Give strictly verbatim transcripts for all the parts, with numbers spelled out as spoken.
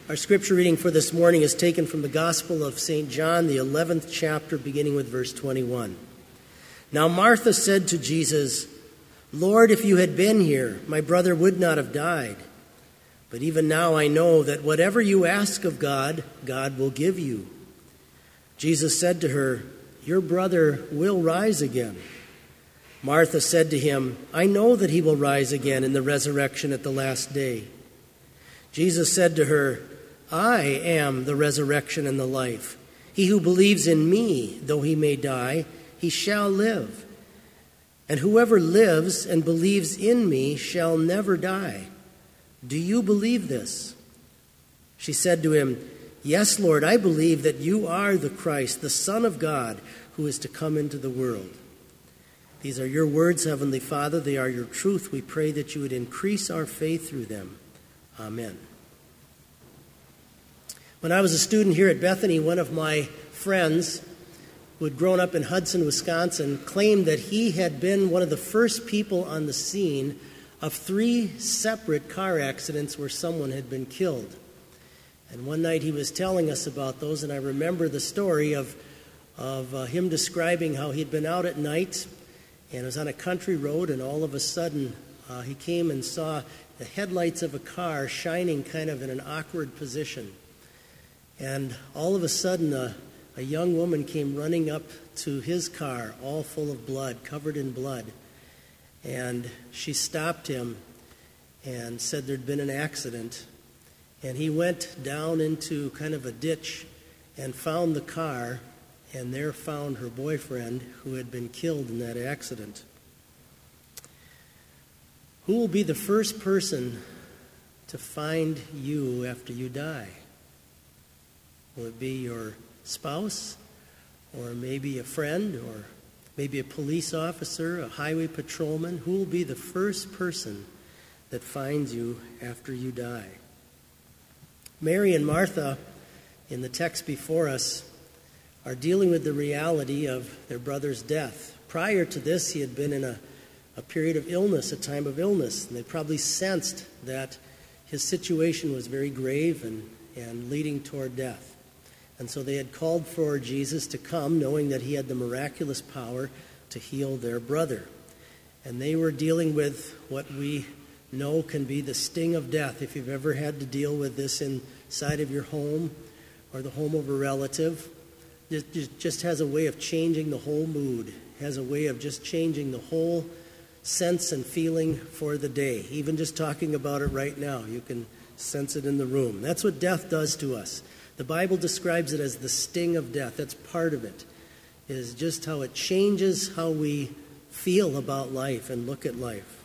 Our scripture reading for this morning is taken from the Gospel of Saint John, the eleventh chapter, beginning with verse twenty-one. Now Martha said to Jesus, "Lord, if you had been here, my brother would not have died. But even now I know that whatever you ask of God, God will give you." Jesus said to her, "Your brother will rise again." Martha said to him, "I know that he will rise again in the resurrection at the last day." Jesus said to her, "I am the resurrection and the life. He who believes in me, though he may die, he shall live. And whoever lives and believes in me shall never die. Do you believe this?" She said to him, "Yes, Lord, I believe that you are the Christ, the Son of God, who is to come into the world." These are your words, Heavenly Father. They are your truth. We pray that you would increase our faith through them. Amen. When I was a student here at Bethany, one of my friends who had grown up in Hudson, Wisconsin, claimed that he had been one of the first people on the scene of three separate car accidents where someone had been killed. And one night he was telling us about those, and I remember the story of, of uh, him describing how he'd been out at night, and it was on a country road, and all of a sudden uh, he came and saw the headlights of a car shining kind of in an awkward position. And all of a sudden, a, a young woman came running up to his car, all full of blood, covered in blood. And she stopped him and said there'd been an accident. And he went down into kind of a ditch and found the car, and there found her boyfriend who had been killed in that accident. Who will be the first person to find you after you die? Will it be your spouse, or maybe a friend, or maybe a police officer, a highway patrolman? Who will be the first person that finds you after you die? Mary and Martha, in the text before us, are dealing with the reality of their brother's death. Prior to this, he had been in a, a period of illness, a time of illness, and they probably sensed that his situation was very grave and, and leading toward death. And so they had called for Jesus to come, knowing that he had the miraculous power to heal their brother. And they were dealing with what we know can be the sting of death. If you've ever had to deal with this inside of your home or the home of a relative, it just has a way of changing the whole mood, has a way of just changing the whole sense and feeling for the day. Even just talking about it right now, you can sense it in the room. That's what death does to us. The Bible describes it as the sting of death. That's part of it, is just how it changes how we feel about life and look at life.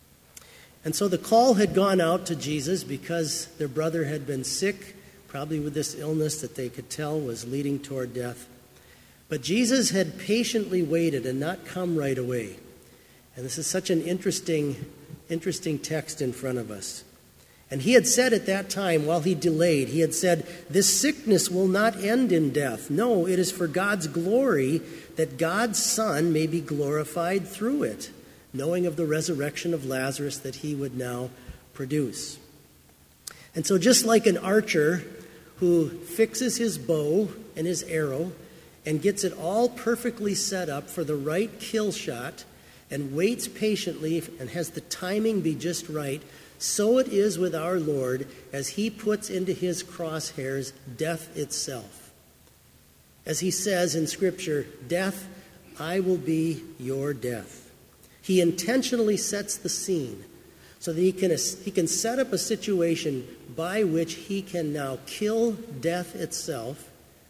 And so the call had gone out to Jesus because their brother had been sick, probably with this illness that they could tell was leading toward death. But Jesus had patiently waited and not come right away. And this is such an interesting, interesting text in front of us. And he had said at that time, while he delayed, he had said, "This sickness will not end in death. No, it is for God's glory, that God's Son may be glorified through it," knowing of the resurrection of Lazarus that he would now produce. And so just like an archer who fixes his bow and his arrow and gets it all perfectly set up for the right kill shot and waits patiently and has the timing be just right, so it is with our Lord as he puts into his crosshairs death itself. As he says in Scripture, "Death, I will be your death." He intentionally sets the scene so that he can, he can set up a situation by which he can now kill death itself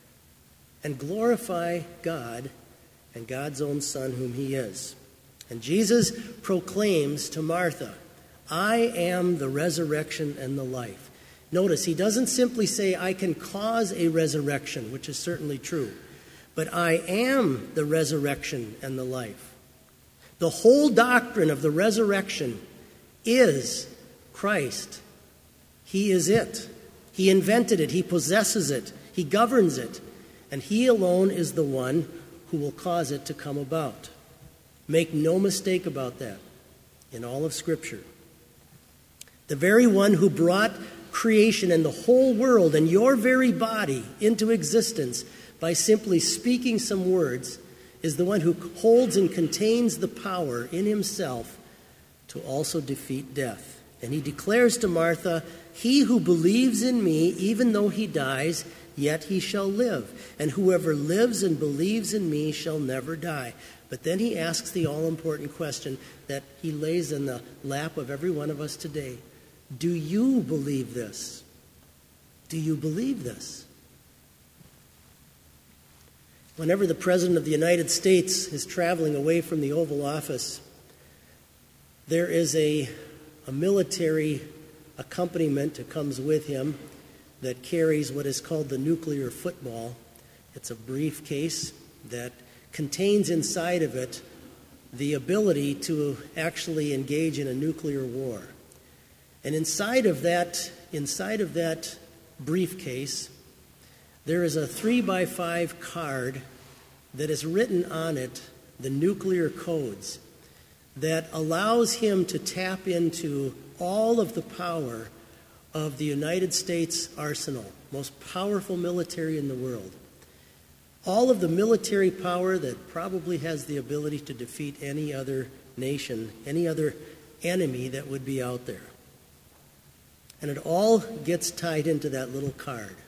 and glorify God and God's own Son whom he is. And Jesus proclaims to Martha, "I am the resurrection and the life." Notice, he doesn't simply say, "I can cause a resurrection," which is certainly true, but "I am the resurrection and the life." The whole doctrine of the resurrection is Christ. He is it. He invented it. He possesses it. He governs it. And he alone is the one who will cause it to come about. Make no mistake about that in all of Scripture. The very one who brought creation and the whole world and your very body into existence by simply speaking some words is the one who holds and contains the power in himself to also defeat death. And he declares to Martha, "He who believes in me, even though he dies, yet he shall live. And whoever lives and believes in me shall never die." But then he asks the all-important question that he lays in the lap of every one of us today. Do you believe this? Do you believe this? Whenever the President of the United States is traveling away from the Oval Office, there is a, a military accompaniment that comes with him that carries what is called the nuclear football. It's a briefcase that contains inside of it the ability to actually engage in a nuclear war. And inside of that, inside of that briefcase, there is a three by five card that is written on it the nuclear codes that allows him to tap into all of the power of the United States arsenal, most powerful military in the world. All of the military power that probably has the ability to defeat any other nation, any other enemy that would be out there. And it all gets tied into that little card.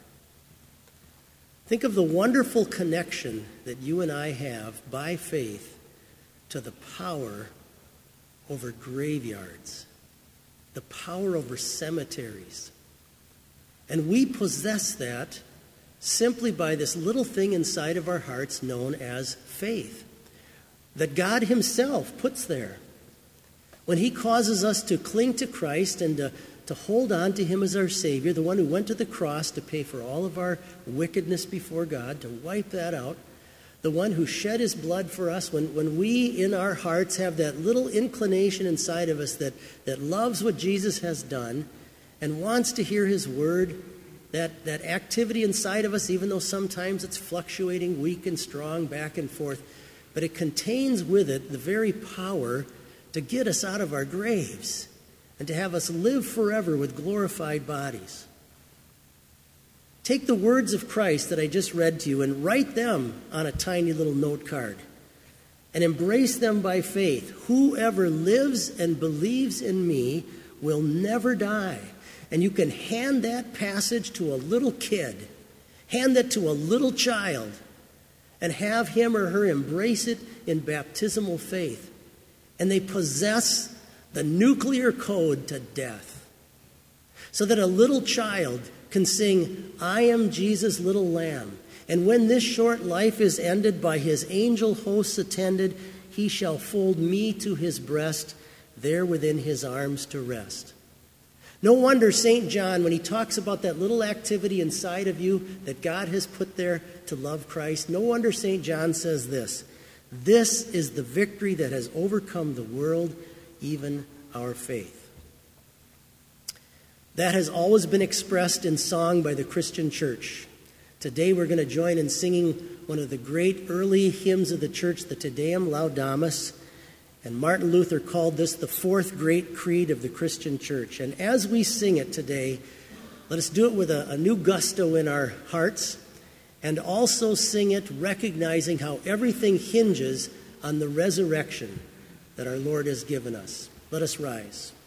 Think of the wonderful connection that you and I have by faith to the power over graveyards, the power over cemeteries. And we possess that simply by this little thing inside of our hearts known as faith, that God himself puts there. When he causes us to cling to Christ and to, to hold on to him as our Savior, the one who went to the cross to pay for all of our wickedness before God, to wipe that out, the one who shed his blood for us, when, when we in our hearts have that little inclination inside of us that, that loves what Jesus has done and wants to hear his word, that, that activity inside of us, even though sometimes it's fluctuating, weak and strong, back and forth, but it contains with it the very power to get us out of our graves and to have us live forever with glorified bodies. Take the words of Christ that I just read to you and write them on a tiny little note card and embrace them by faith. Whoever lives and believes in me will never die. And you can hand that passage to a little kid, hand that to a little child, and have him or her embrace it in baptismal faith. And they possess the nuclear code to death. So that a little child can sing, "I am Jesus' little lamb. And when this short life is ended, by his angel hosts attended, he shall fold me to his breast, there within his arms to rest." No wonder Saint John, when he talks about that little activity inside of you that God has put there to love Christ, no wonder Saint John says this: "This is the victory that has overcome the world, even our faith." That has always been expressed in song by the Christian church. Today we're going to join in singing one of the great early hymns of the church, the Te Deum Laudamus. And Martin Luther called this the fourth great creed of the Christian church. And as we sing it today, let us do it with a, a new gusto in our hearts, and also sing it recognizing how everything hinges on the resurrection that our Lord has given us. Let us rise.